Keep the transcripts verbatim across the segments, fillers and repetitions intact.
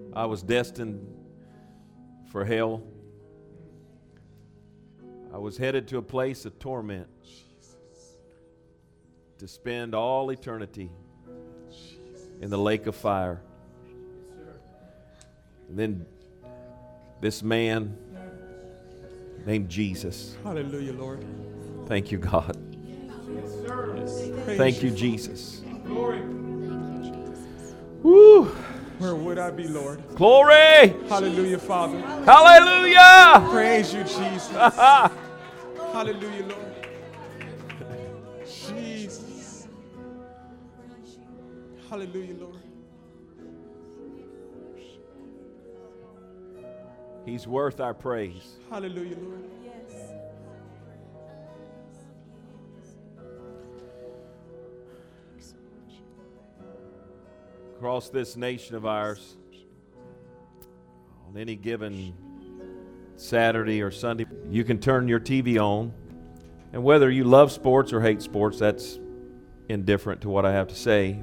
I was destined for hell. I was headed to a place of torment to spend all eternity in the lake of fire. And then this man named Jesus. Hallelujah, Lord. Thank you, God. Praise Thank you, Jesus. Glory. Woo! Where would I be, Lord? Glory! Hallelujah, Father. Hallelujah! Praise you, Jesus. Hallelujah, Lord. Jesus. Hallelujah, Lord. He's worth our praise. Hallelujah, Lord. Across this nation of ours, on any given Saturday or Sunday, you can turn your T V on, and whether you love sports or hate sports, that's indifferent to what I have to say.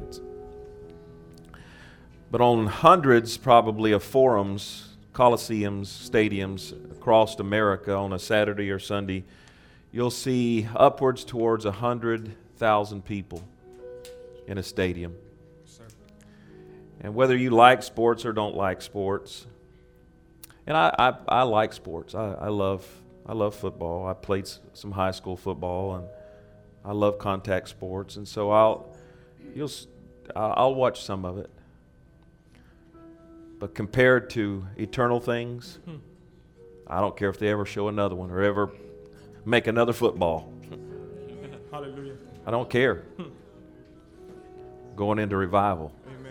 But on hundreds, probably, of forums, coliseums, stadiums across America on a Saturday or Sunday, you'll see upwards towards a hundred thousand people in a stadium. And whether you like sports or don't like sports, and I, I, I like sports. I, I love I love football. I played some high school football, and I love contact sports. And so I'll you'll I'll watch some of it. But compared to eternal things, hmm. I don't care if they ever show another one or ever make another football. Hallelujah. I don't care. Hmm. Going into revival. Amen.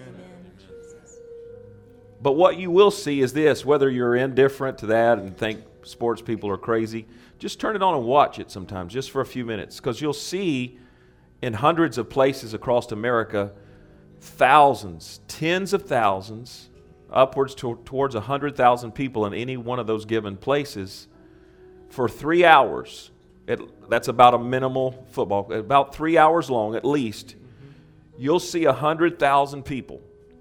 But what you will see is this, whether you're indifferent to that and think sports people are crazy, just turn it on and watch it sometimes, just for a few minutes. Because you'll see in hundreds of places across America, thousands, tens of thousands, upwards to, towards one hundred thousand people in any one of those given places for three hours. It, that's about a minimal football, about three hours long at least. Mm-hmm. You'll see one hundred thousand people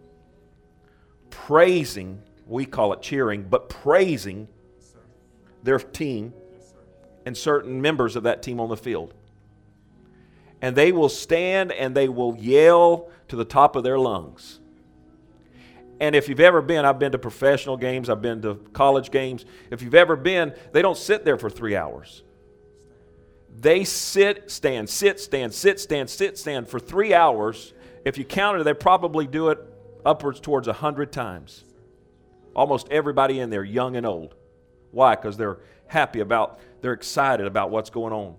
praising, we call it cheering, but praising yes, their team yes, and certain members of that team on the field. And they will stand and they will yell to the top of their lungs. And if you've ever been, I've been to professional games, I've been to college games. If you've ever been, they don't sit there for three hours. They sit, stand, sit, stand, sit, stand, sit, stand for three hours. If you counted it, they probably do it upwards towards a hundred times. Almost everybody in there, young and old. Why? Because they're happy about, they're excited about what's going on.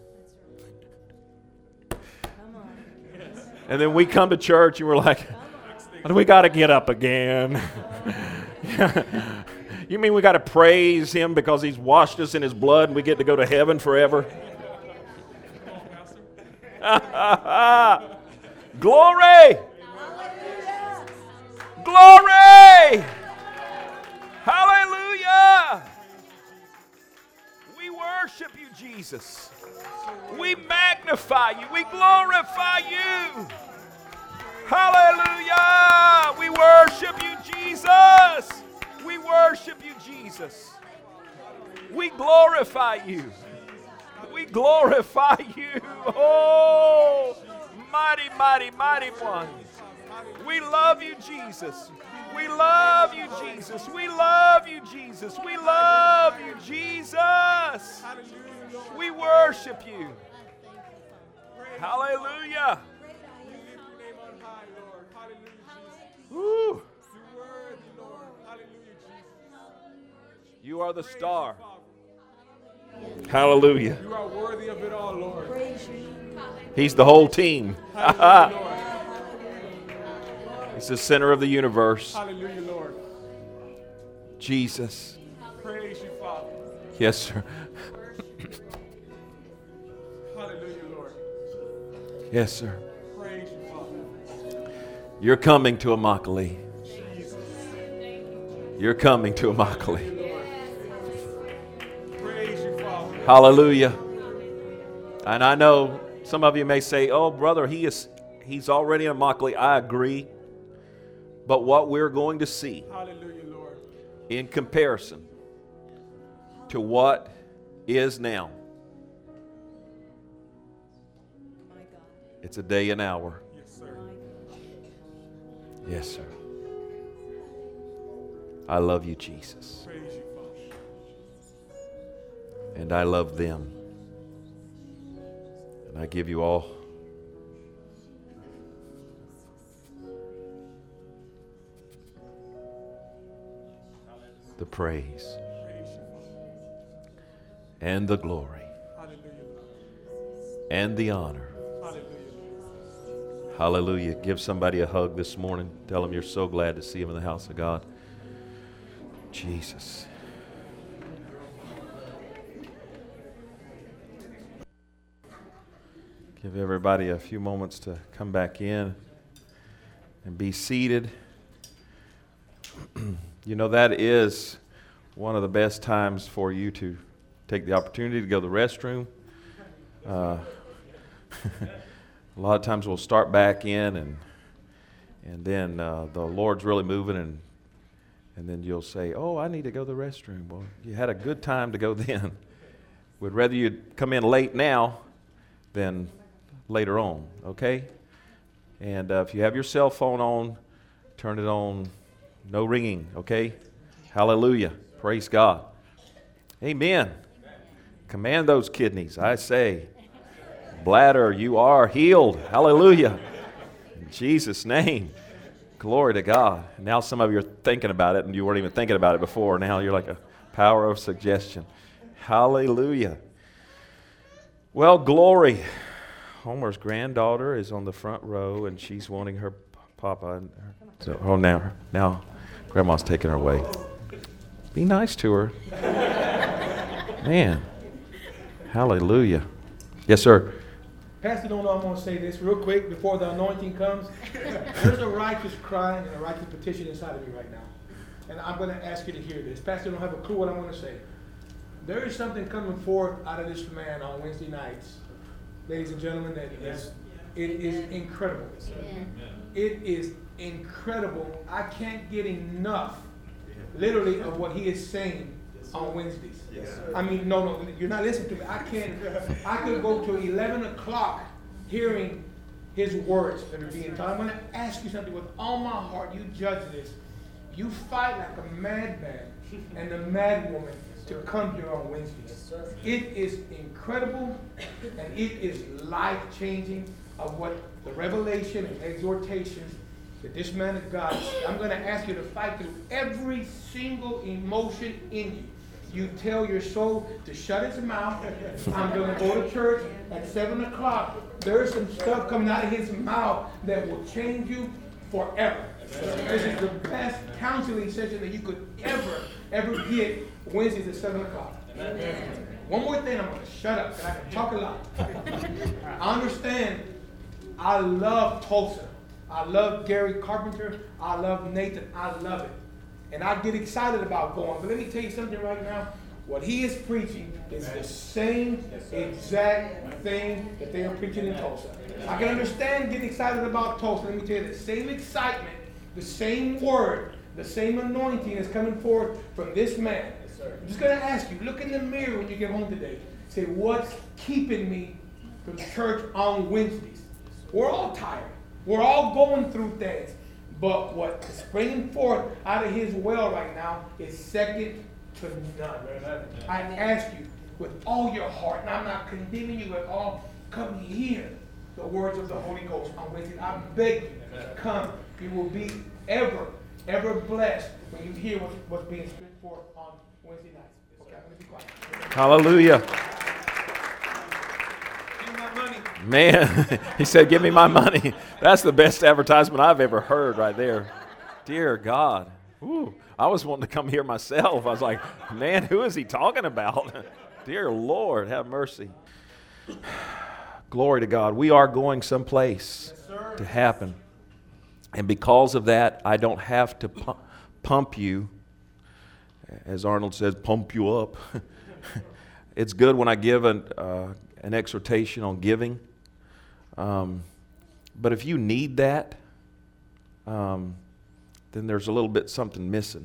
And then we come to church and we're like, we got to get up again. You mean we got to praise him because he's washed us in his blood and we get to go to heaven forever? Glory! Glory! Hallelujah! We worship you, Jesus. We magnify you. We glorify you. Hallelujah! We worship you, Jesus. We worship you, Jesus. We glorify you. We glorify you. Oh, mighty, mighty, mighty one. We love you, Jesus. We love you, Jesus. We love you, Jesus. We love you, Jesus. We worship you. Hallelujah. Woo. You are the star. Hallelujah. You are worthy of it all, Lord. He's the whole team. He's the center of the universe. Hallelujah, Lord. Jesus. Praise you, Father. Yes, sir. Hallelujah, Lord. Yes, sir. Praise you, Father. You're coming to Immokalee. Jesus. You're coming to Immokalee. Praise you, Father. Hallelujah. And I know some of you may say, oh, brother, he is he's already in Immokalee. I agree. But what we're going to see Hallelujah, Lord. in comparison to what is now, it's a day and hour. Yes, sir. Yes, sir. I love you, Jesus. Praise you, Father. And I love them. And I give you all the praise Praise you, Father. and the glory Hallelujah. and the honor. Hallelujah. Hallelujah. Give somebody a hug this morning. Tell them you're so glad to see them in the house of God. Jesus. Give everybody a few moments to come back in and be seated. You know, that is one of the best times for you to take the opportunity to go to the restroom. Uh, a lot of times we'll start back in, and and then uh, the Lord's really moving, and and then you'll say, oh, I need to go to the restroom. Well, you had a good time to go then. We'd rather you come in late now than later on, okay? And uh, if you have your cell phone on, turn it on, no ringing, okay? Hallelujah. Praise God. Amen. Command those kidneys, I say. Bladder, you are healed. Hallelujah. In Jesus' name. Glory to God. Now some of you are thinking about it, and you weren't even thinking about it before. Now you're like a power of suggestion. Hallelujah. Well, glory. Homer's granddaughter is on the front row, and she's wanting her papa. So, oh, now, now, Grandma's taking her away. Be nice to her. Man. Hallelujah. Yes, sir. Pastor, don't know I'm going to say this real quick before the anointing comes. There's a righteous cry and a righteous petition inside of me right now. And I'm going to ask you to hear this. Pastor, don't have a clue what I'm going to say. There is something coming forth out of this man on Wednesday nights, ladies and gentlemen, that is, it is incredible. It is incredible. I can't get enough, literally, of what he is saying on Wednesdays. Yes, I mean, no, no, you're not listening to me. I can't, I could go to eleven o'clock hearing his words that are being taught. I'm going to ask you something with all my heart. You judge this. You fight like a madman and a mad woman to come here on Wednesdays. It is incredible, and it is life-changing of what the revelation and exhortations that this man of God, I'm going to ask you to fight through every single emotion in you. You tell your soul to shut its mouth. I'm going to go to church at seven o'clock. There's some stuff coming out of his mouth that will change you forever. This is the best counseling session that you could ever, ever get Wednesdays at seven o'clock. One more thing, I'm going to shut up, because I can talk a lot. I understand. I love Tulsa. I love Gary Carpenter. I love Nathan. I love it. And I get excited about going. But let me tell you something right now. What he is preaching is the same exact thing that they are preaching in Tulsa. I can understand getting excited about Tulsa. Let me tell you, the same excitement, the same word, the same anointing is coming forth from this man. I'm just going to ask you, look in the mirror when you get home today. Say, what's keeping me from church on Wednesdays? We're all tired. We're all going through things. But what is springing forth out of his well right now is second to none. I ask you with all your heart, and I'm not condemning you at all, come hear the words of the Holy Ghost on Wednesday. I beg you, come. You will be ever, ever blessed when you hear what's, what's being spit forth on Wednesday nights. Okay, I'm going to be quiet. Hallelujah. Man, he said, give me my money. That's the best advertisement I've ever heard right there. Dear God. Ooh, I was wanting to come here myself. I was like, man, who is he talking about? Dear Lord, have mercy. Glory to God. We are going someplace yes, to happen. And because of that, I don't have to pu- pump you. As Arnold says, pump you up. It's good when I give an, uh, an exhortation on giving. Um, but if you need that, um, then there's a little bit something missing.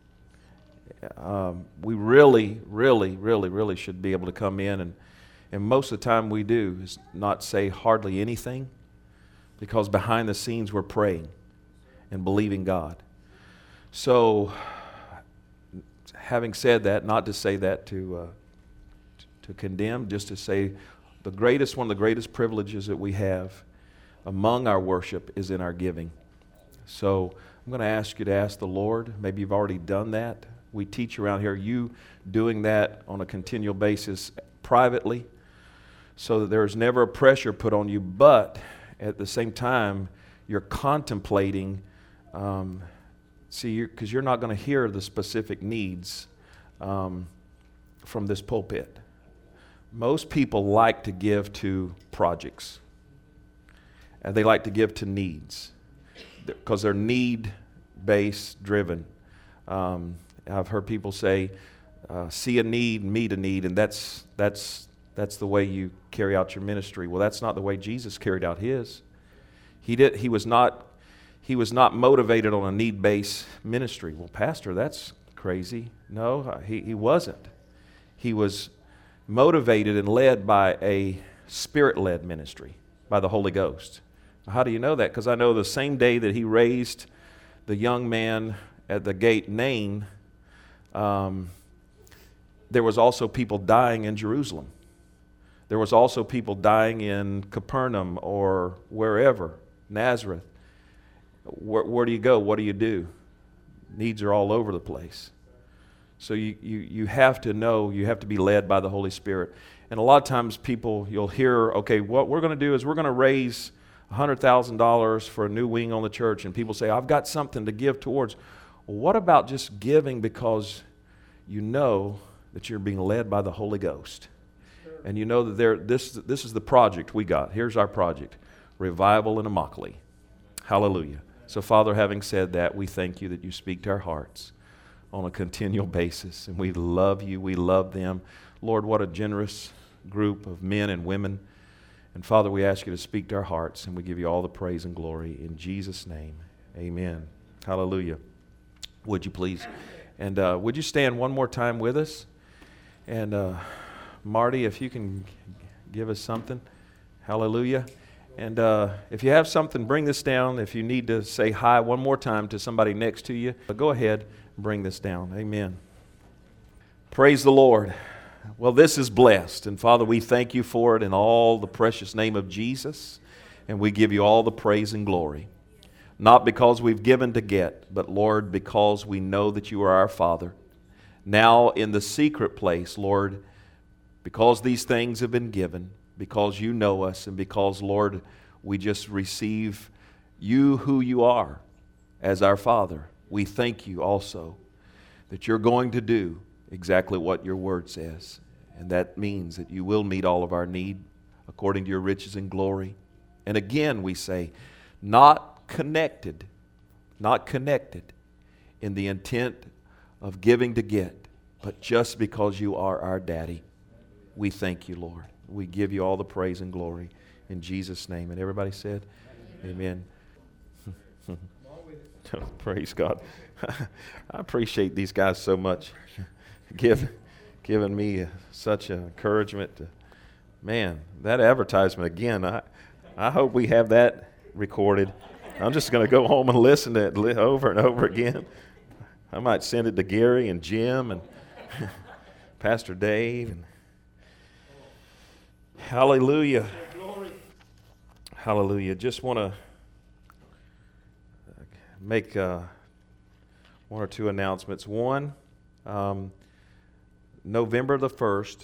Um, we really, really, really, really should be able to come in, and, and most of the time we do is not say hardly anything, because behind the scenes we're praying and believing God. So, having said that, not to say that to uh, to condemn, just to say the greatest, one of the greatest privileges that we have among our worship is in our giving. So I'm going to ask you to ask the Lord. Maybe you've already done that. We teach around here, you doing that on a continual basis privately, so that there's never a pressure put on you, but at the same time, you're contemplating, um, see, because you're, you're not going to hear the specific needs um, from this pulpit. Most people like to give to projects, and they like to give to needs, because they're need-based driven. Um, I've heard people say, uh, see a need, meet a need, and that's that's that's the way you carry out your ministry. Well, that's not the way Jesus carried out his. He did. He was not. He was not motivated on a need-based ministry. Well, Pastor, that's crazy. No, he he wasn't. He was motivated and led by a Spirit-led ministry, by the Holy Ghost. How do you know that? Because I know the same day that he raised the young man at the gate, Nain, um, there was also people dying in Jerusalem. There was also people dying in Capernaum or wherever, Nazareth. Where, where do you go? What do you do? Needs are all over the place. So you, you, you have to know, you have to be led by the Holy Spirit. And a lot of times people, you'll hear, okay, what we're going to do is we're going to raise one hundred thousand dollars for a new wing on the church. And people say, I've got something to give towards. Well, what about just giving because you know that you're being led by the Holy Ghost? And you know that there, this, this is the project we got. Here's our project, Revival in Immokalee. Hallelujah. So, Father, having said that, we thank you that you speak to our hearts on a continual basis. And we love you. We love them. Lord, what a generous group of men and women. And, Father, we ask you to speak to our hearts, and we give you all the praise and glory in Jesus' name. Amen. Hallelujah. Would you please? And uh, would you stand one more time with us? And uh, Marty, if you can give us something. Hallelujah. And uh, if you have something, bring this down. If you need to say hi one more time to somebody next to you, go ahead and bring this down. Amen. Praise the Lord. Well, this is blessed. And Father, we thank you for it in all the precious name of Jesus. And we give you all the praise and glory. Not because we've given to get, but Lord, because we know that you are our Father. Now in the secret place, Lord, because these things have been given, because you know us, and because, Lord, we just receive you who you are as our Father, we thank you also that you're going to do exactly what your word says. And that means that you will meet all of our need according to your riches and glory. And again, we say, not connected, not connected in the intent of giving to get, but just because you are our daddy. We thank you, Lord. We give you all the praise and glory in Jesus' name. And everybody said, amen. Praise God. I appreciate these guys so much. Give, giving me such an encouragement. To, man, that advertisement again, I, I hope we have that recorded. I'm just going to go home and listen to it over and over again. I might send it to Gary and Jim and Pastor Dave. And hallelujah. Hallelujah. Just want to make uh, one or two announcements. One, um, November the first,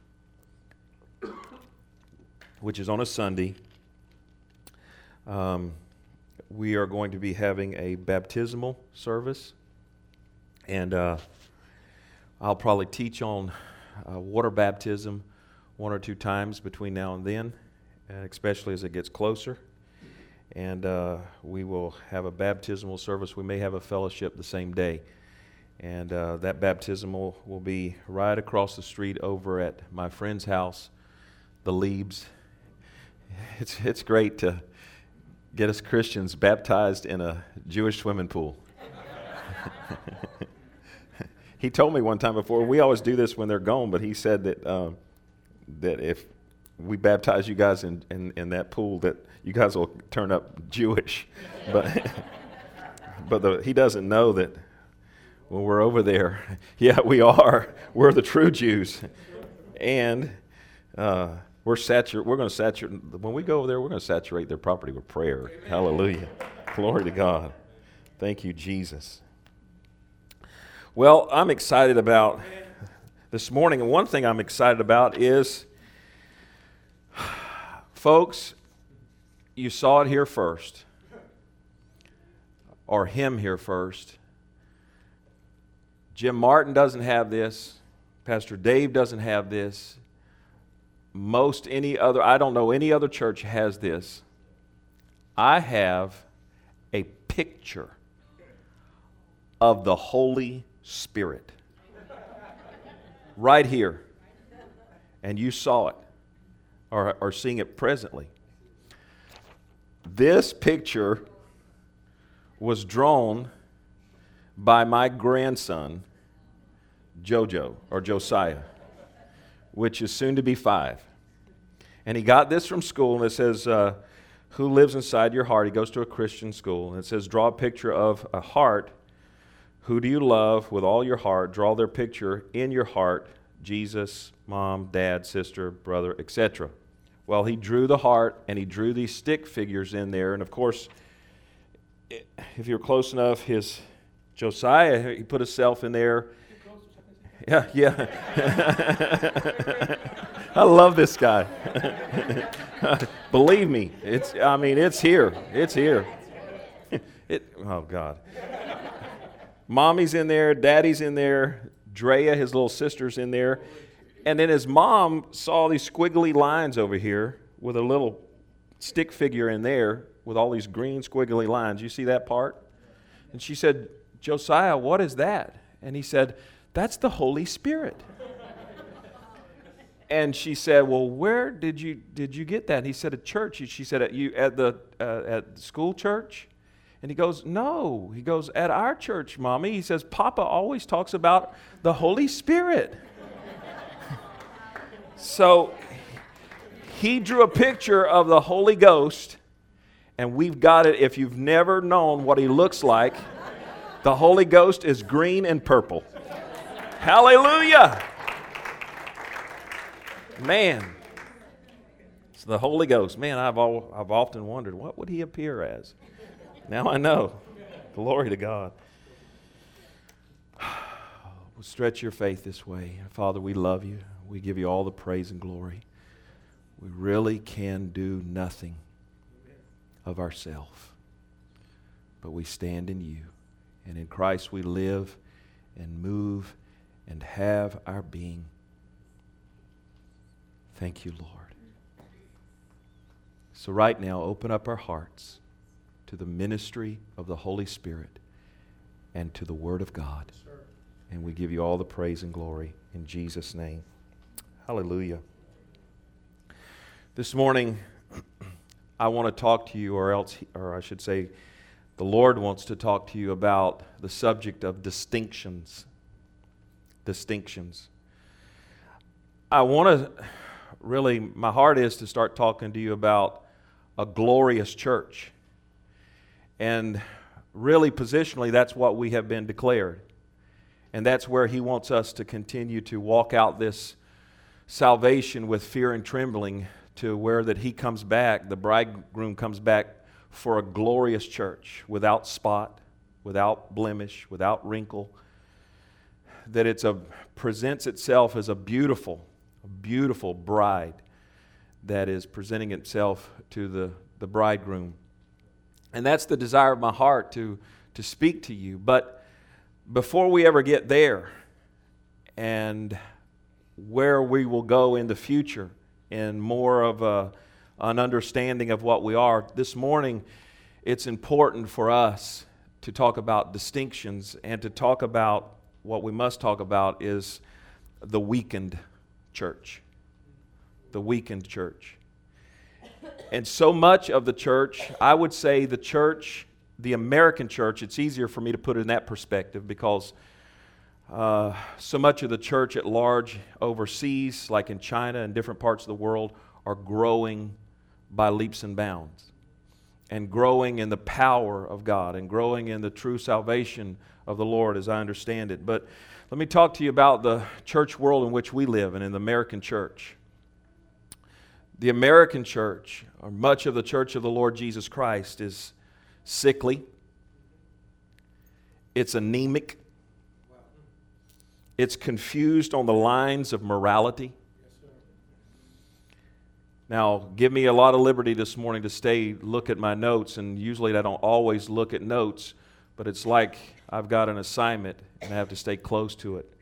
which is on a Sunday, um, we are going to be having a baptismal service. And uh, I'll probably teach on uh, water baptism one or two times between now and then, and especially as it gets closer. And uh, we will have a baptismal service. We may have a fellowship the same day. And uh, that baptismal will be right across the street over at my friend's house, the Liebs. It's, it's great to get us Christians baptized in a Jewish swimming pool. He told me one time before, we always do this when they're gone, but he said that um, that if we baptize you guys in, in, in that pool, that you guys will turn up Jewish. But but the, he doesn't know that when we're over there, yeah, we are. We're the true Jews. And uh, we're satur- We're going to saturate, when we go over there, we're going to saturate their property with prayer. Amen. Hallelujah. Glory to God. Thank you, Jesus. Well, I'm excited about this morning, and one thing I'm excited about is, folks, you saw it here first, or him here first. Jim Martin doesn't have this. Pastor Dave doesn't have this. Most any other, I don't know any other church has this. I have a picture of the Holy Spirit right here, and you saw it or are seeing it presently. This picture was drawn by my grandson Jojo, or Josiah, which is soon to be five, and he got this from school, and it says uh, who lives inside your heart. He goes to a Christian school, and it says draw a picture of a heart. Who do you love with all your heart? Draw their picture in your heart. Jesus, mom, dad, sister, brother, et cetera. Well, he drew the heart, and he drew these stick figures in there. And of course, if you're close enough, his Josiah, he put himself in there. Yeah, yeah. I love this guy. Believe me, it's. I mean, it's here. It's here. It. Oh God. Mommy's in there, Daddy's in there, Drea, his little sister's in there. And then his mom saw these squiggly lines over here with a little stick figure in there with all these green squiggly lines. You see that part? And she said, Josiah, what is that? And he said, that's the Holy Spirit. And she said, well, where did you did you get that? And he said, at church. She said, at you at the uh, at school church? And he goes, no. He goes, at our church, Mommy. He says, Papa always talks about the Holy Spirit. So he drew a picture of the Holy Ghost, and we've got it. If you've never known what he looks like, the Holy Ghost is green and purple. Hallelujah. Man. It's the Holy Ghost. Man, I've all, I've often wondered, what would he appear as? Now I know. Glory to God. We'll stretch your faith this way. Father, we love you. We give you all the praise and glory. We really can do nothing of ourselves, but we stand in you. And in Christ we live and move and have our being. Thank you, Lord. So right now, open up our hearts to the ministry of the Holy Spirit and to the Word of God. And we give you all the praise and glory in Jesus' name. Hallelujah. This morning, I want to talk to you, or else, or I should say, the Lord wants to talk to you about the subject of distinctions. Distinctions. I want to really, my heart is to start talking to you about a glorious church. And really, positionally, that's what we have been declared. And that's where He wants us to continue to walk out this salvation with fear and trembling, to where that He comes back, the bridegroom comes back for a glorious church, without spot, without blemish, without wrinkle. That it's a presents itself as a beautiful, a beautiful bride that is presenting itself to the, the bridegroom. And that's the desire of my heart, to, to speak to you. But before we ever get there, and where we will go in the future, and more of a, an understanding of what we are, this morning it's important for us to talk about distinctions, and to talk about what we must talk about is the weakened church. The weakened church. And so much of the church, I would say the church the American church, it's easier for me to put it in that perspective because uh, so much of the church at large overseas, like in China and different parts of the world, are growing by leaps and bounds and growing in the power of God and growing in the true salvation of the Lord as I understand it. But let me talk to you about the church world in which we live and in the American church. The American church, or much of the church of the Lord Jesus Christ, is sickly. It's anemic. It's confused on the lines of morality. Now, give me a lot of liberty this morning to stay, look at my notes, and usually I don't always look at notes, but it's like I've got an assignment and I have to stay close to it.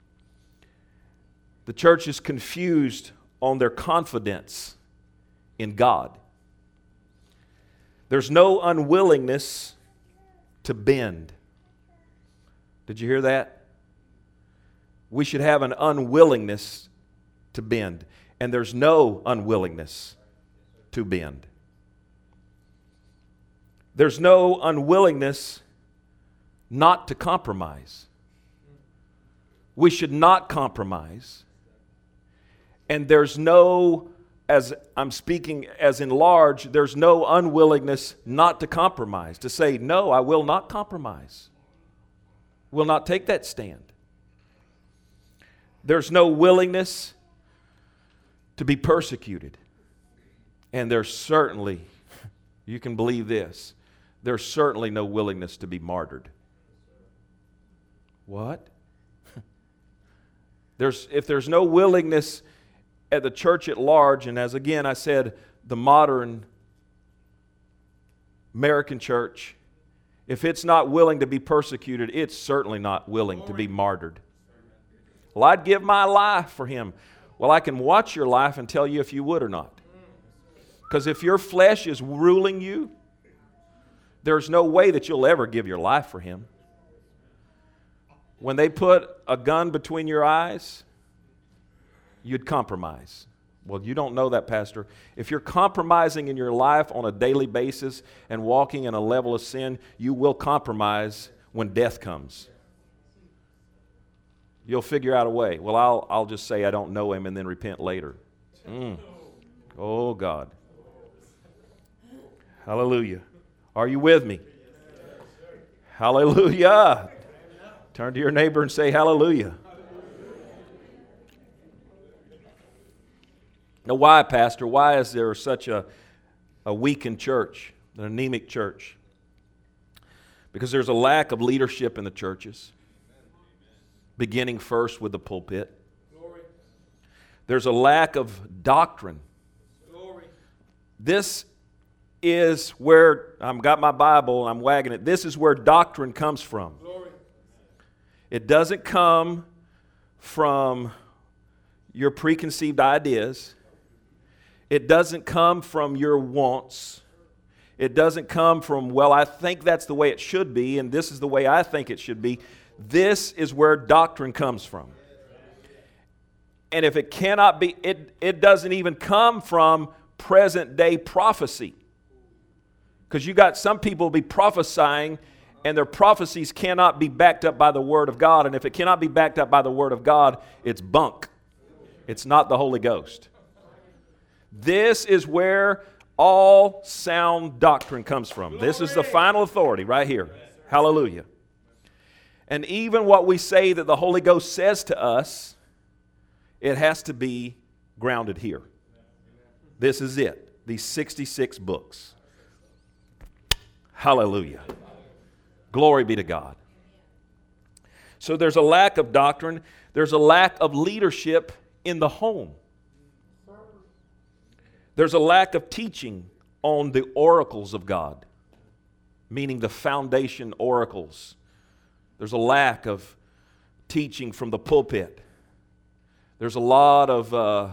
The church is confused on their confidence in God. There's no unwillingness to bend. Did you hear that? We should have an unwillingness to bend. And there's no unwillingness to bend. There's no unwillingness not to compromise. We should not compromise. And there's no, as I'm speaking as in large, there's no unwillingness not to compromise. To say, no, I will not compromise. Will not take that stand. There's no willingness to be persecuted. And there's certainly, you can believe this, there's certainly no willingness to be martyred. What? There's, if there's no willingness at the church at large, and as again I said, the modern American church, if it's not willing to be persecuted, it's certainly not willing to be martyred. Well, I'd give my life for him. Well, I can watch your life and tell you if you would or not. Because if your flesh is ruling you, there's no way that you'll ever give your life for him. When they put a gun between your eyes, you'd compromise. Well, you don't know that, Pastor. If you're compromising in your life on a daily basis and walking in a level of sin, you will compromise when death comes. You'll figure out a way. Well, I'll, I'll just say I don't know him and then repent later. Mm. Oh, God. Hallelujah. Are you with me? Hallelujah. Turn to your neighbor and say hallelujah. Now, why, Pastor? Why is there such a, a weakened church, an anemic church? Because there's a lack of leadership in the churches, beginning first with the pulpit. Glory. There's a lack of doctrine. Glory. This is where, I've got my Bible, I'm wagging it, this is where doctrine comes from. Glory. It doesn't come from your preconceived ideas. It doesn't come from your wants. It doesn't come from, well, I think that's the way it should be, and this is the way I think it should be. This is where doctrine comes from. And if it cannot be, it, it doesn't even come from present day prophecy. Because you got some people be prophesying and their prophecies cannot be backed up by the Word of God. And if it cannot be backed up by the Word of God, it's bunk. It's not the Holy Ghost. This is where all sound doctrine comes from. This is the final authority right here. Hallelujah. And even what we say that the Holy Ghost says to us, it has to be grounded here. This is it. These sixty-six books. Hallelujah. Glory be to God. So there's a lack of doctrine. There's a lack of leadership in the home. There's a lack of teaching on the oracles of God, meaning the foundation oracles. There's a lack of teaching from the pulpit. There's a lot of uh,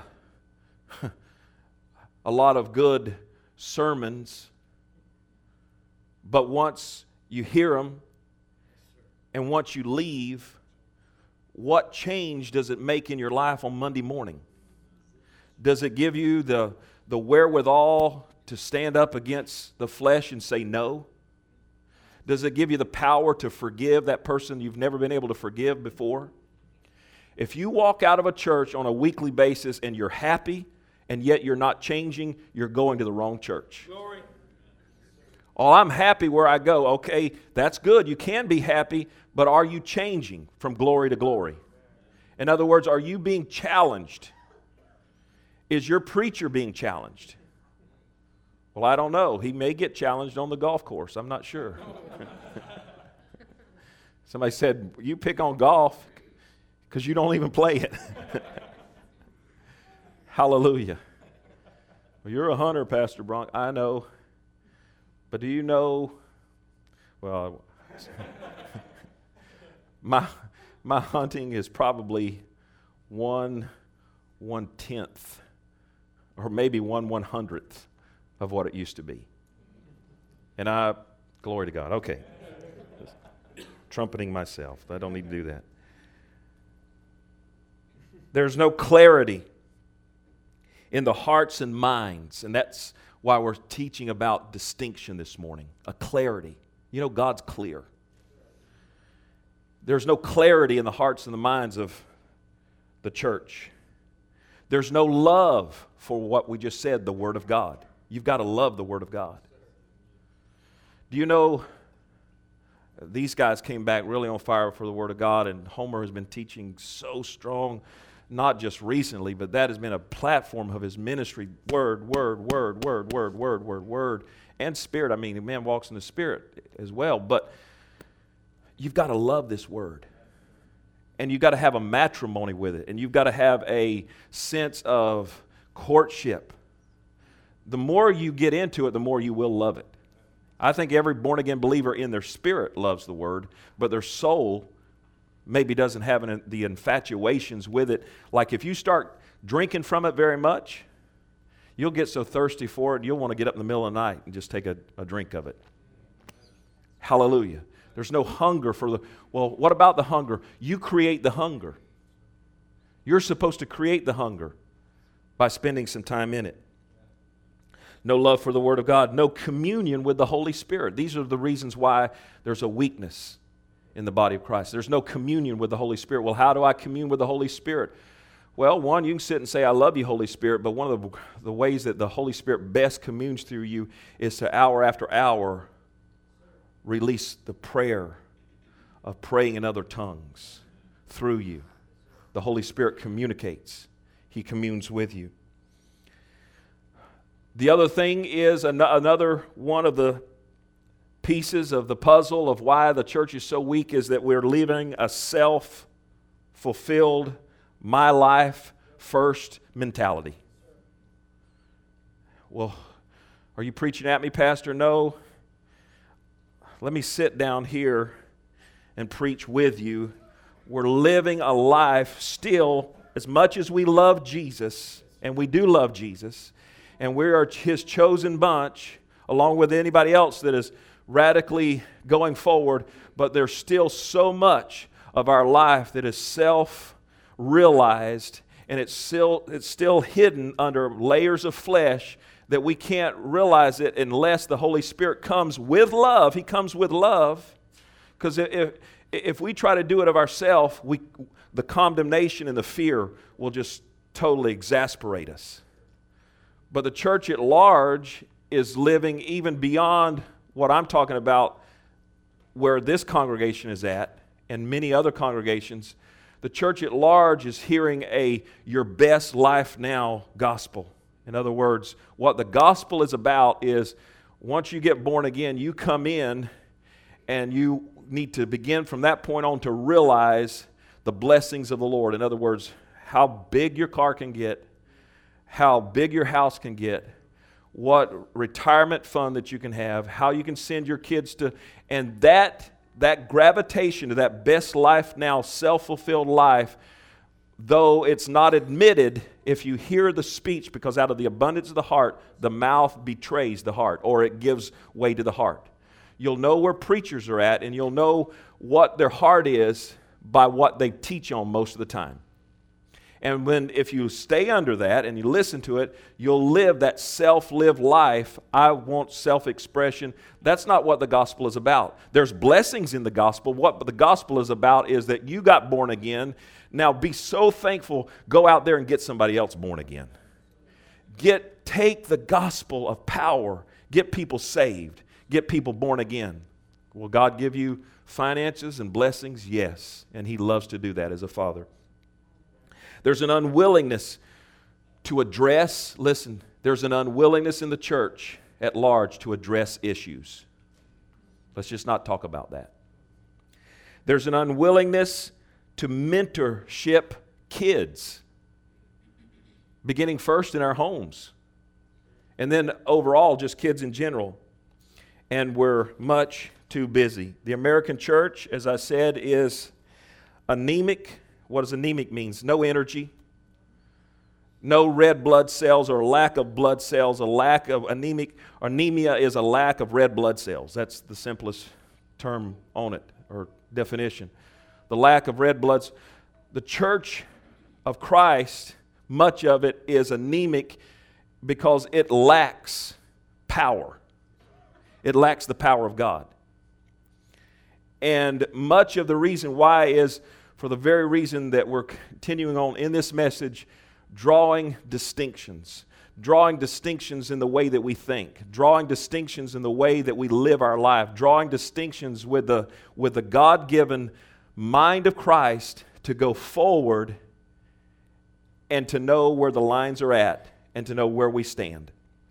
a lot of good sermons, but once you hear them and once you leave, what change does it make in your life on Monday morning? Does it give you the, the wherewithal to stand up against the flesh and say no? Does it give you the power to forgive that person you've never been able to forgive before? If you walk out of a church on a weekly basis and you're happy and yet you're not changing, you're going to the wrong church. Glory. Oh, I'm happy where I go. Okay, that's good. You can be happy, but are you changing from glory to glory? In other words, are you being challenged? Is your preacher being challenged? Well, I don't know. He may get challenged on the golf course. I'm not sure. Somebody said, you pick on golf because you don't even play it. Hallelujah. Well, you're a hunter, Pastor Bronk. I know. But do you know, well, my, my hunting is probably one one-tenth or maybe one one-hundredth of what it used to be. And I, glory to God. Okay. Just trumpeting myself. I don't need to do that. There's no clarity in the hearts and minds, and that's why we're teaching about distinction this morning, a clarity. You know, God's clear. There's no clarity in the hearts and the minds of the church. There's no love for what we just said, the Word of God. You've got to love the Word of God. Do you know, these guys came back really on fire for the Word of God, and Homer has been teaching so strong, not just recently, but that has been a platform of his ministry. Word, word, word, word, word, word, word, word, and Spirit. I mean, a man walks in the Spirit as well, but you've got to love this Word. And you've got to have a matrimony with it, and you've got to have a sense of courtship. The more you get into it, the more you will love it. I think every born-again believer in their spirit loves the Word, but their soul maybe doesn't have an, the infatuations with it. Like if you start drinking from it very much, you'll get so thirsty for it, you'll want to get up in the middle of the night and just take a, a drink of it. Hallelujah. There's no hunger for the... Well, what about the hunger? You create the hunger. You're supposed to create the hunger by spending some time in it. No love for the Word of God. No communion with the Holy Spirit. These are the reasons why there's a weakness in the body of Christ. There's no communion with the Holy Spirit. Well, how do I commune with the Holy Spirit? Well, one, you can sit and say, I love you, Holy Spirit, but one of the, the ways that the Holy Spirit best communes through you is to hour after hour release the prayer of praying in other tongues through you. The Holy Spirit communicates. He communes with you. The other thing is an- another one of the pieces of the puzzle of why the church is so weak is that we're living a self-fulfilled, my life first mentality. Well, are you preaching at me, Pastor? No. Let me sit down here and preach with you. We're living a life still, as much as we love Jesus, and we do love Jesus, and we are His chosen bunch, along with anybody else that is radically going forward, but there's still so much of our life that is self-realized, and it's still, it's still hidden under layers of flesh that we can't realize it unless the Holy Spirit comes with love. He comes with love. Because if, if we try to do it of ourselves, we, the condemnation and the fear will just totally exasperate us. But the church at large is living even beyond what I'm talking about, where this congregation is at, and many other congregations. The church at large is hearing a your best life now gospel. In other words, what the gospel is about is once you get born again, you come in and you need to begin from that point on to realize the blessings of the Lord. In other words, how big your car can get, how big your house can get, what retirement fund that you can have, how you can send your kids to, and that, that gravitation to that best life now, self-fulfilled life, though it's not admitted, if you hear the speech, because out of the abundance of the heart, the mouth betrays the heart, or it gives way to the heart. You'll know where preachers are at, and you'll know what their heart is by what they teach on most of the time. And when if you stay under that and you listen to it, you'll live that self-lived life. I want self-expression. That's not what the gospel is about. There's blessings in the gospel. What the gospel is about is that you got born again. Now be so thankful. Go out there and get somebody else born again. Get take the gospel of power. Get people saved. Get people born again. Will God give you finances and blessings? Yes. And He loves to do that as a father. There's an unwillingness to address, listen, there's an unwillingness in the church at large to address issues. Let's just not talk about that. There's an unwillingness to mentorship kids, beginning first in our homes, and then overall just kids in general. And we're much too busy. The American church, as I said, is anemic. What does anemic means? No energy, no red blood cells or lack of blood cells, a lack of anemic. Anemia is a lack of red blood cells. That's the simplest term on it or definition. The lack of red bloods. The church of Christ, much of it is anemic because it lacks power. It lacks the power of God. And much of the reason why is for the very reason that we're continuing on in this message, drawing distinctions. Drawing distinctions in the way that we think. Drawing distinctions in the way that we live our life. Drawing distinctions with the, with the God-given mind of Christ to go forward and to know where the lines are at and to know where we stand.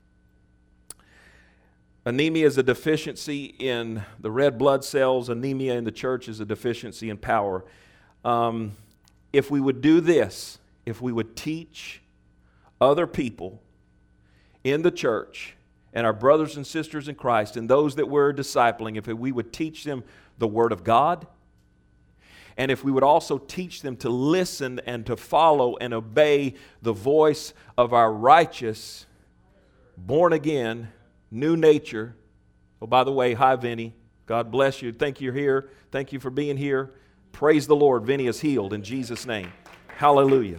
Anemia is a deficiency in the red blood cells. Anemia in the church is a deficiency in power. Um, if we would do this, if we would teach other people in the church and our brothers and sisters in Christ and those that we're discipling, if we would teach them the Word of God, and if we would also teach them to listen and to follow and obey the voice of our righteous, born again, new nature. Oh, by the way, hi, Vinny. God bless you. Thank you you're here. Thank you for being here. Praise the Lord. Vinny is healed in Jesus' name. Hallelujah.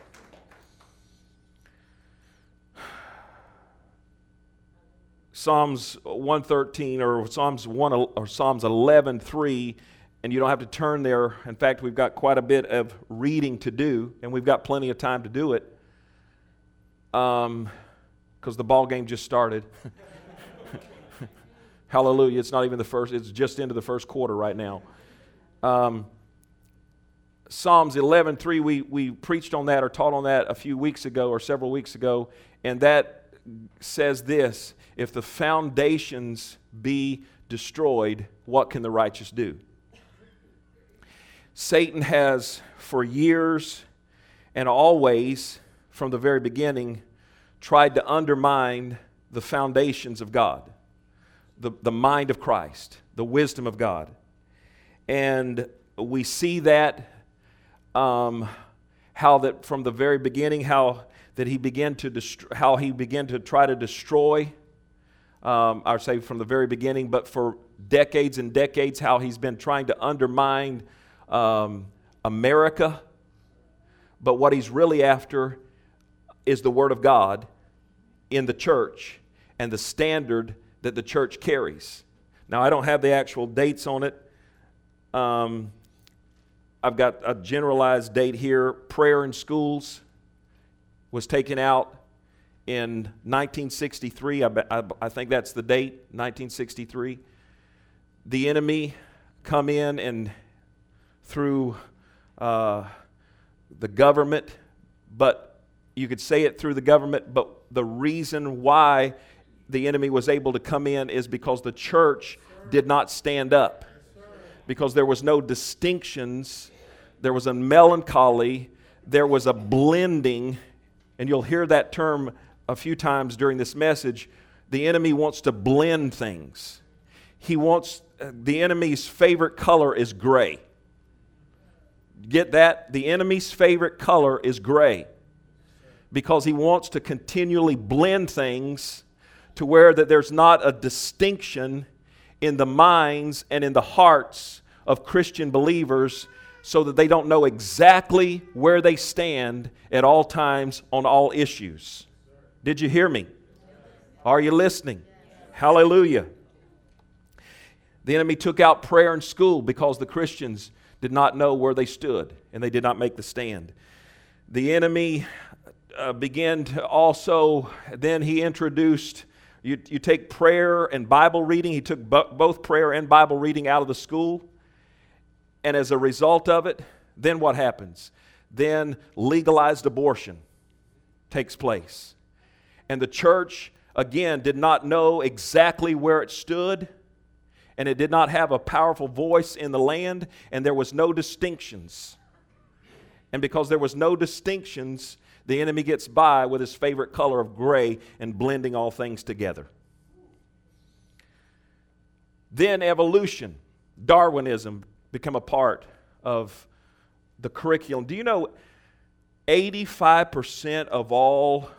Psalms one thirteen or Psalms one or Psalms eleven three, and you don't have to turn there. In fact, we've got quite a bit of reading to do, and we've got plenty of time to do it. Um, because the ball game just started. Hallelujah. It's not even the first, it's just into the first quarter right now. Um, Psalms eleven three, we, we preached on that or taught on that a few weeks ago or several weeks ago, and that says this: if the foundations be destroyed, what can the righteous do? Satan has for years and always, from the very beginning, tried to undermine the foundations of God, the, the mind of Christ, the wisdom of God. And we see that, um, how that from the very beginning, how that he began to dest- how he began to try to destroy, um, I would say from the very beginning, but for decades and decades, how he's been trying to undermine um, America. But what he's really after is the Word of God in the church and the standard that the church carries. Now, I don't have the actual dates on it. Um, I've got a generalized date here. Prayer in schools was taken out in nineteen sixty-three. I, I, I think that's the date, nineteen sixty-three. The enemy come in and through uh, the government, but you could say it through the government, but the reason why the enemy was able to come in is because the church did not stand up. Because there was no distinctions, there was a melancholy, there was a blending, and you'll hear that term a few times during this message. The enemy wants to blend things. He wants, the enemy's favorite color is gray. Get that? The enemy's favorite color is gray. Because he wants to continually blend things to where that there's not a distinction in the minds and in the hearts of Christian believers, so that they don't know exactly where they stand at all times on all issues. Did you hear me? Are you listening? Hallelujah. The enemy took out prayer in school because the Christians did not know where they stood and they did not make the stand. The enemy uh, began to also, then he introduced, you, you take prayer and Bible reading. He took bo- both prayer and Bible reading out of the school. And as a result of it, then what happens? Then legalized abortion takes place. And the church, again, did not know exactly where it stood, and it did not have a powerful voice in the land, and there was no distinctions. And because there was no distinctions, the enemy gets by with his favorite color of gray and blending all things together. Then evolution, Darwinism, become a part of the curriculum. Do you know eighty-five percent of all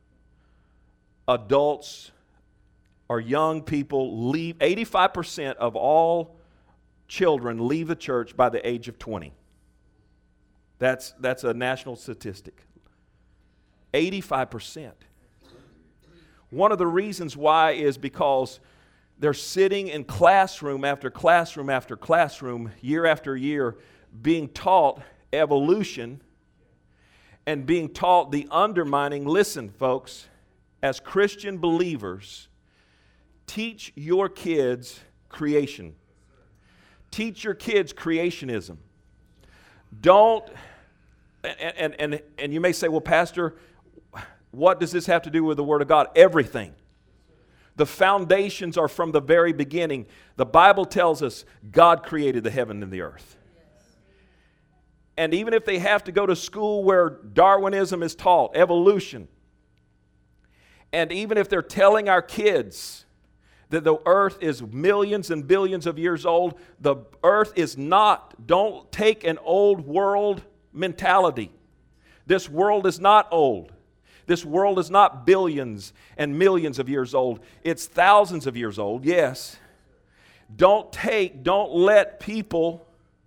adults or young people leave, eighty-five percent of all children leave the church by the age of twenty. That's, that's a national statistic. eighty-five percent. One of the reasons why is because they're sitting in classroom after classroom after classroom, year after year, being taught evolution and being taught the undermining. Listen, folks, as Christian believers, teach your kids creation. Teach your kids creationism. Don't, and, and, and, and you may say, well, Pastor, what does this have to do with the Word of God? Everything. The foundations are from the very beginning. The Bible tells us God created the heaven and the earth. And even if they have to go to school where Darwinism is taught, evolution, and even if they're telling our kids that the earth is millions and billions of years old, the earth is not. Don't take an old world mentality. This world is not old. This world is not billions and millions of years old. It's thousands of years old, yes. Don't take, don't let people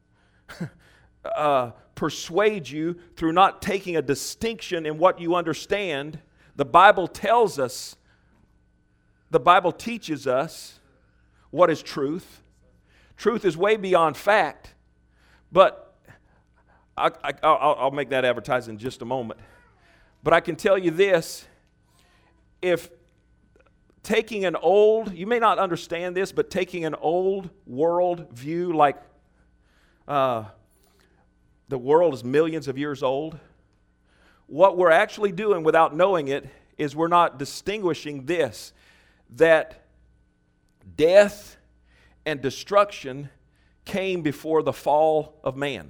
uh, persuade you through not taking a distinction in what you understand. The Bible tells us, the Bible teaches us what is truth. Truth is way beyond fact, but I, I, I'll, I'll make that advertising in just a moment. But I can tell you this, if taking an old, you may not understand this, but taking an old world view like uh, the world is millions of years old, what we're actually doing without knowing it is we're not distinguishing this, that death and destruction came before the fall of man.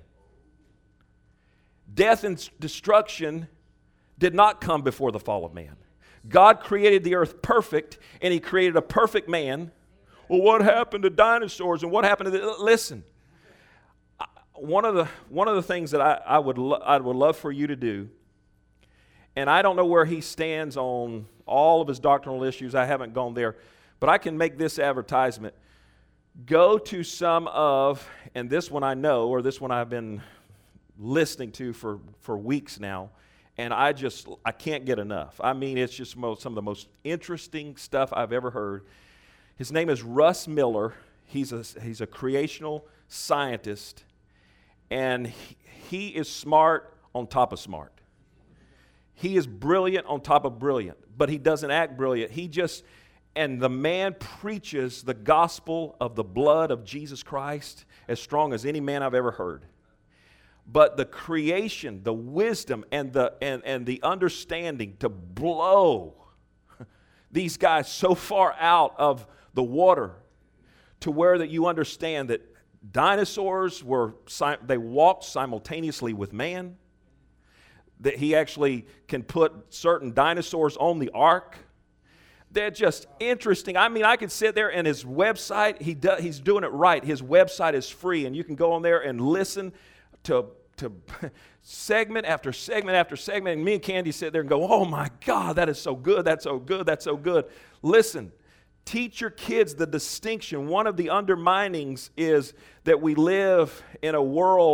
Death and destruction did not come before the fall of man. God created the earth perfect, and He created a perfect man. Well, what happened to dinosaurs and what happened to the... Listen, one of the one of the things that I, I would lo- I would love for you to do, and I don't know where he stands on all of his doctrinal issues. I haven't gone there, but I can make this advertisement. Go to some of, and this one I know, or this one I've been listening to for, for weeks now, and I just, I can't get enough. I mean, it's just most, some of the most interesting stuff I've ever heard. His name is Russ Miller. He's a, he's a creational scientist, and he, he is smart on top of smart. He is brilliant on top of brilliant, but he doesn't act brilliant. He just, and the man preaches the gospel of the blood of Jesus Christ as strong as any man I've ever heard. But the creation, the wisdom, and the and, and the understanding to blow these guys so far out of the water to where that you understand that dinosaurs were, they walked simultaneously with man, that he actually can put certain dinosaurs on the ark. They're just interesting. I mean, I could sit there and his website, he do, he's doing it right. His website is free, and you can go on there and listen to, to segment after segment after segment. And me and Candy sit there and go, oh my God, that is so good, that's so good, that's so good. Listen, teach your kids the distinction. One of the underminings is that we live in a world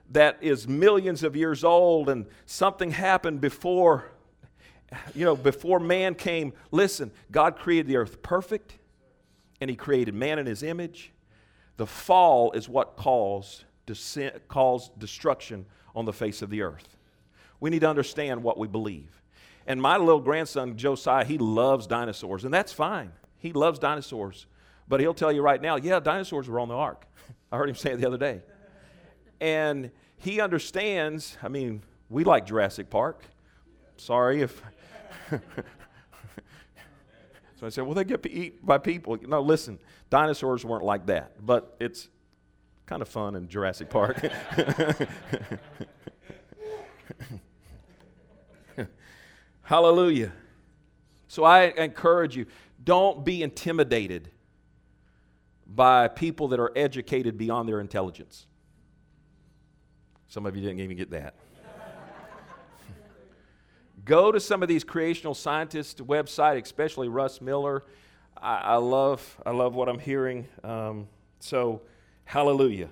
that is millions of years old, and something happened before, you know, before man came. Listen, God created the earth perfect, and he created man in his image. The fall is what caused, descent, caused destruction on the face of the earth. We need to understand what we believe. And my little grandson, Josiah, he loves dinosaurs, and that's fine. He loves dinosaurs. But he'll tell you right now, yeah, dinosaurs were on the ark. I heard him say it the other day. And he understands, I mean, we like Jurassic Park. Sorry if... So I said, well, they get eaten by people. No, listen, dinosaurs weren't like that. But it's kind of fun in Jurassic Park. Hallelujah. So I encourage you, don't be intimidated by people that are educated beyond their intelligence. Some of you didn't even get that. Go to some of these creational scientists' websites, especially Russ Miller. I, I love, I love what I'm hearing. Um, so, hallelujah.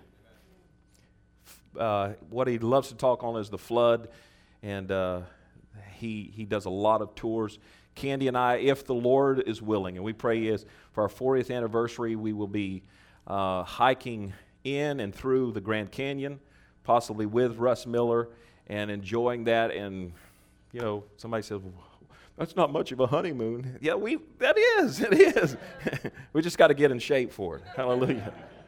Uh, what he loves to talk on is the flood, and uh, he he does a lot of tours. Candy and I, if the Lord is willing, and we pray he is, for our fortieth anniversary, we will be uh, hiking in and through the Grand Canyon, possibly with Russ Miller, and enjoying that. And you know, somebody says, well, that's not much of a honeymoon. Yeah, we that is, it is. We just got to get in shape for it. Hallelujah.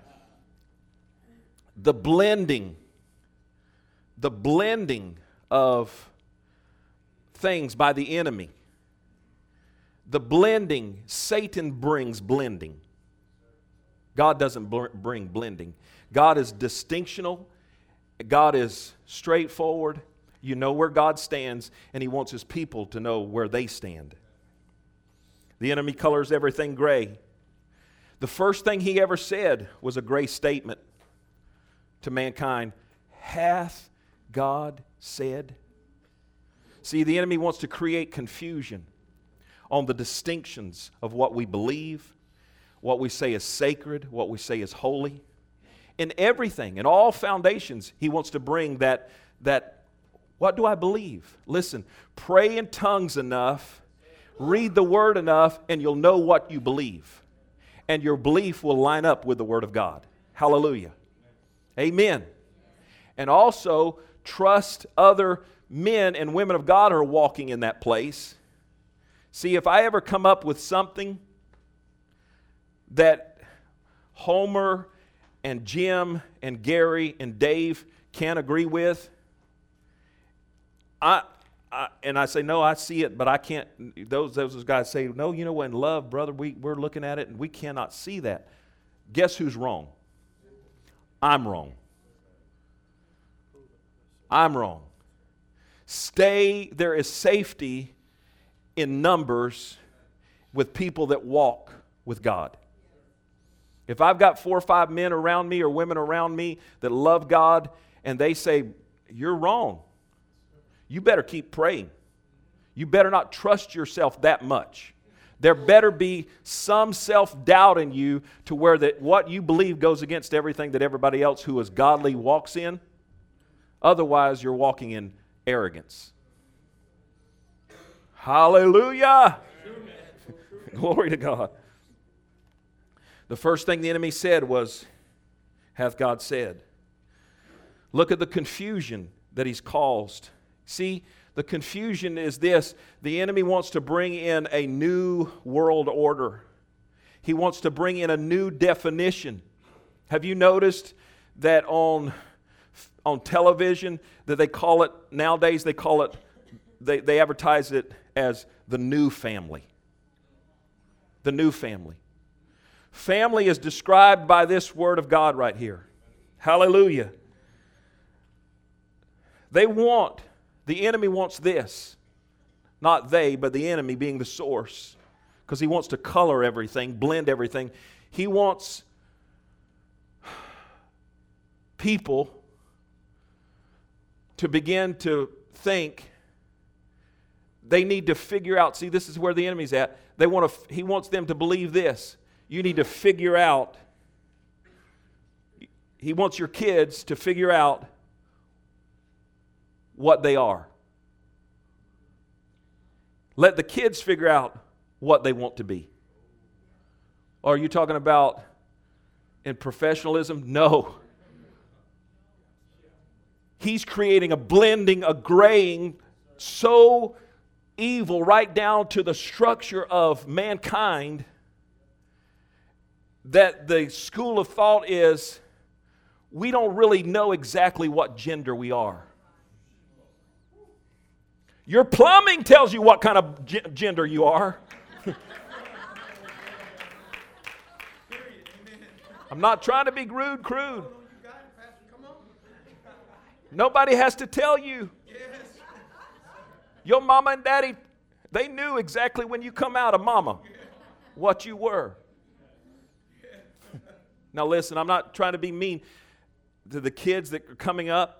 The blending, the blending of things by the enemy. The blending, Satan brings blending. God doesn't bl- bring blending. God is distinctional. God is straightforward. You know where God stands, and he wants his people to know where they stand. The enemy colors everything gray. The first thing he ever said was a gray statement to mankind. Hath God said? See, the enemy wants to create confusion on the distinctions of what we believe, what we say is sacred, what we say is holy. In everything, in all foundations, he wants to bring that, that what do I believe? Listen, pray in tongues enough, read the word enough, and you'll know what you believe. And your belief will line up with the word of God. Hallelujah. Amen. And also, trust other men and women of God who are walking in that place. See, if I ever come up with something that Homer and Jim and Gary and Dave can't agree with, I, I and I say, no, I see it, but I can't. Those those guys say, no, you know what, in love, brother, we, we're looking at it and we cannot see that. Guess who's wrong? I'm wrong. I'm wrong. Stay, there is safety in numbers with people that walk with God. If I've got four or five men around me or women around me that love God and they say, you're wrong, you better keep praying. You better not trust yourself that much. There better be some self-doubt in you to where that what you believe goes against everything that everybody else who is godly walks in. Otherwise, you're walking in arrogance. Hallelujah. Glory to God. The first thing the enemy said was, hath God said? Look at the confusion that he's caused. See, the confusion is this. The enemy wants to bring in a new world order. He wants to bring in a new definition. Have you noticed that on, on television that they call it, nowadays they call it, they, they advertise it as the new family. The new family. Family is described by this word of God right here. Hallelujah. They want, the enemy wants this. Not they, but the enemy being the source. Because he wants to color everything, blend everything. He wants people to begin to think they need to figure out, see, this is where the enemy's at. They want to, he wants them to believe this. You need to figure out, he wants your kids to figure out what they are. Let the kids figure out what they want to be. Or are you talking about in professionalism? No. He's creating a blending, a graying, so evil right down to the structure of mankind that the school of thought is we don't really know exactly what gender we are. Your plumbing tells you what kind of g- gender you are. I'm not trying to be rude, crude. Nobody has to tell you. Your mama and daddy, they knew exactly when you come out of mama what you were. Now listen, I'm not trying to be mean to the kids that are coming up.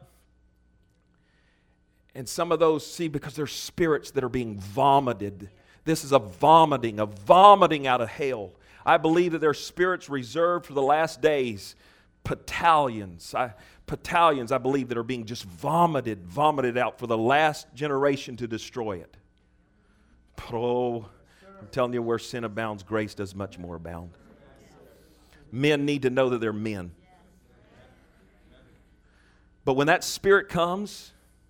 And some of those, see, because they're spirits that are being vomited. This is a vomiting, a vomiting out of hell. I believe that there are spirits reserved for the last days. Battalions, I, battalions, I believe, that are being just vomited, vomited out for the last generation to destroy it. But oh, I'm telling you, where sin abounds, grace does much more abound. Men need to know that they're men. But when that spirit comes,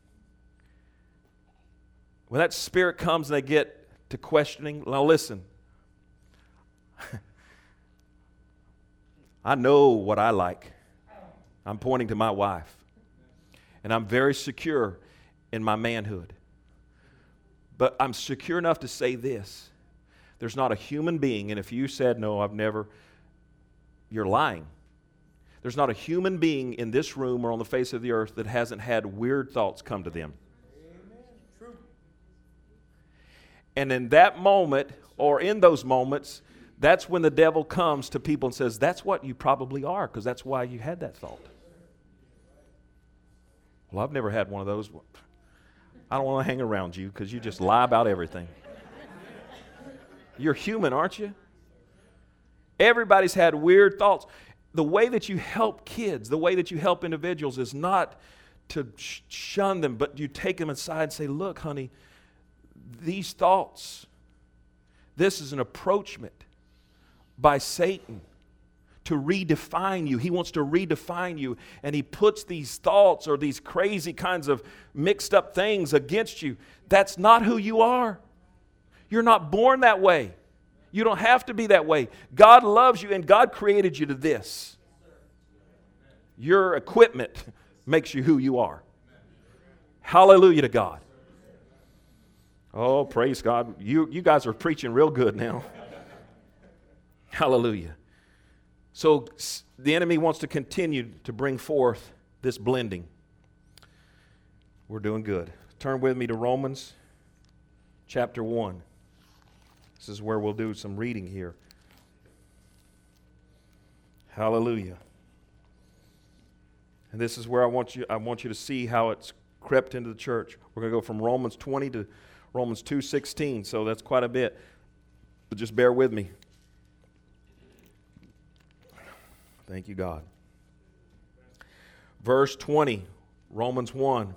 when that spirit comes and they get to questioning, now listen. I know what I like. I'm pointing to my wife. And I'm very secure in my manhood. But I'm secure enough to say this. There's not a human being, and if you said, no, I've never, you're lying. There's not a human being in this room or on the face of the earth that hasn't had weird thoughts come to them. And in that moment, or in those moments, that's when the devil comes to people and says, that's what you probably are, because that's why you had that thought. Well, I've never had one of those. I don't want to hang around you because you just lie about everything. You're human, aren't you? Everybody's had weird thoughts. The way that you help kids, the way that you help individuals is not to sh- shun them, but you take them aside and say, look, honey, these thoughts, this is an approachment by Satan to redefine you. He wants to redefine you, and he puts these thoughts or these crazy kinds of mixed up things against you. That's not who you are. You're not born that way. You don't have to be that way. God loves you, and God created you to this. Your equipment makes you who you are. Hallelujah to God. Oh, praise God. You, you guys are preaching real good now. Hallelujah. So the enemy wants to continue to bring forth this blending. We're doing good. Turn with me to Romans chapter one. This is where we'll do some reading here. Hallelujah. And this is where I want you, I want you to see how it's crept into the church. We're going to go from Romans twenty to Romans two sixteen, so that's quite a bit. But just bear with me. Thank you, God. Verse twenty, Romans one.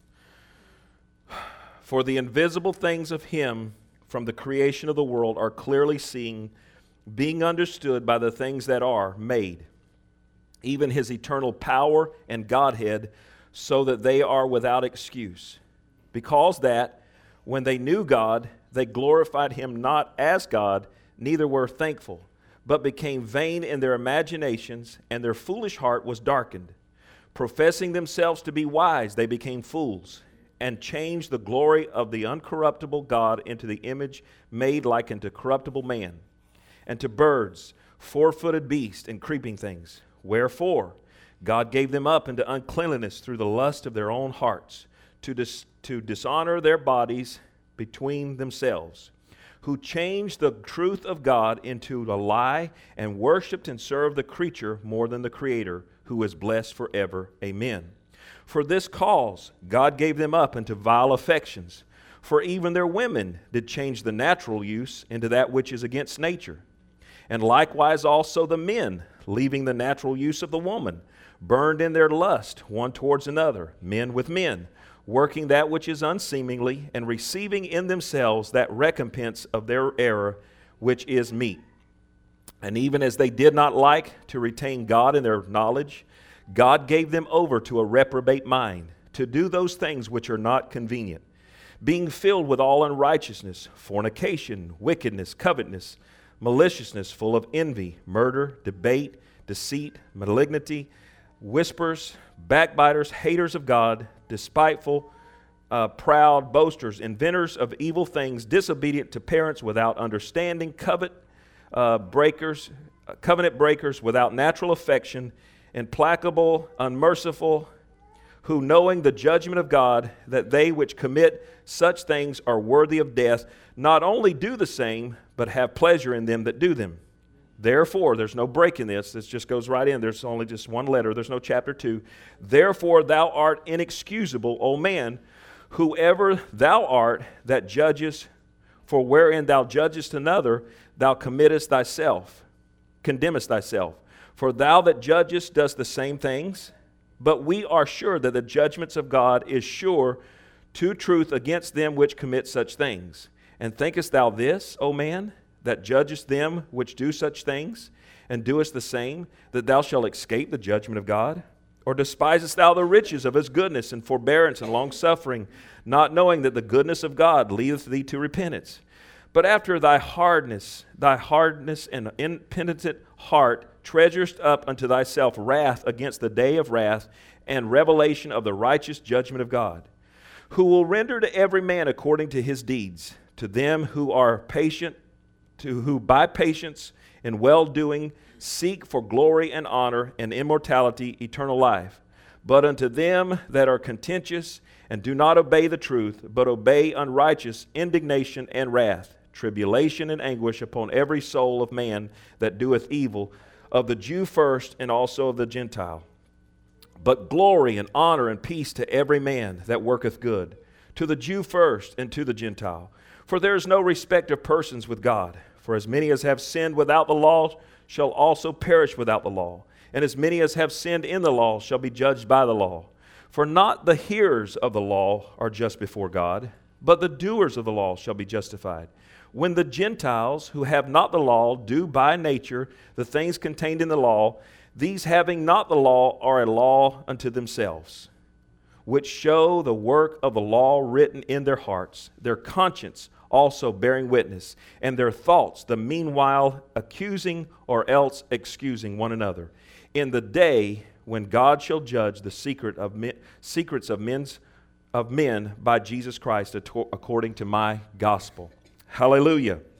For the invisible things of Him from the creation of the world are clearly seen, being understood by the things that are made, even His eternal power and Godhead, so that they are without excuse. Because that, when they knew God, they glorified Him not as God, neither were thankful, but became vain in their imaginations, and their foolish heart was darkened. Professing themselves to be wise, they became fools, and changed the glory of the uncorruptible God into the image made like unto corruptible man, and to birds, four-footed beasts, and creeping things. Wherefore, God gave them up into uncleanness through the lust of their own hearts, to, dis- to dishonor their bodies between themselves, who changed the truth of God into a lie, and worshipped and served the creature more than the Creator, who is blessed forever. Amen. For this cause God gave them up into vile affections, for even their women did change the natural use into that which is against nature. And likewise also the men, leaving the natural use of the woman, burned in their lust one towards another, men with men, working that which is unseemly, and receiving in themselves that recompense of their error, which is meat. And even as they did not like to retain God in their knowledge, God gave them over to a reprobate mind, to do those things which are not convenient, being filled with all unrighteousness, fornication, wickedness, covetousness, maliciousness, full of envy, murder, debate, deceit, malignity, whispers, backbiters, haters of God, despiteful, uh, proud, boasters, inventors of evil things, disobedient to parents, without understanding, covet uh, breakers, uh, covenant breakers, without natural affection, implacable, unmerciful, who knowing the judgment of God, that they which commit such things are worthy of death, not only do the same, but have pleasure in them that do them. Therefore, there's no break in this. This just goes right in. There's only just one letter. There's no chapter two. Therefore, thou art inexcusable, O man, whoever thou art that judgest, for wherein thou judgest another, thou committest thyself, condemnest thyself. For thou that judgest dost the same things. But we are sure that the judgments of God is sure to truth against them which commit such things. And thinkest thou this, O man, that judgest them which do such things, and doest the same, that thou shalt escape the judgment of God? Or despisest thou the riches of his goodness and forbearance and longsuffering, not knowing that the goodness of God leadeth thee to repentance? But after thy hardness, thy hardness and impenitent heart treasurest up unto thyself wrath against the day of wrath and revelation of the righteous judgment of God, who will render to every man according to his deeds, to them who are patient, to who by patience and well-doing seek for glory and honor and immortality, eternal life. But unto them that are contentious and do not obey the truth, but obey unrighteous indignation and wrath, tribulation and anguish upon every soul of man that doeth evil, of the Jew first and also of the Gentile. But glory and honor and peace to every man that worketh good, to the Jew first and to the Gentile. For there is no respect of persons with God. For as many as have sinned without the law shall also perish without the law. And as many as have sinned in the law shall be judged by the law. For not the hearers of the law are just before God, but the doers of the law shall be justified. When the Gentiles who have not the law do by nature the things contained in the law, these having not the law are a law unto themselves, which show the work of the law written in their hearts, their conscience also bearing witness, and their thoughts the meanwhile accusing or else excusing one another, in the day when God shall judge the secret of men, secrets of men's of men by Jesus Christ according to my gospel. Hallelujah.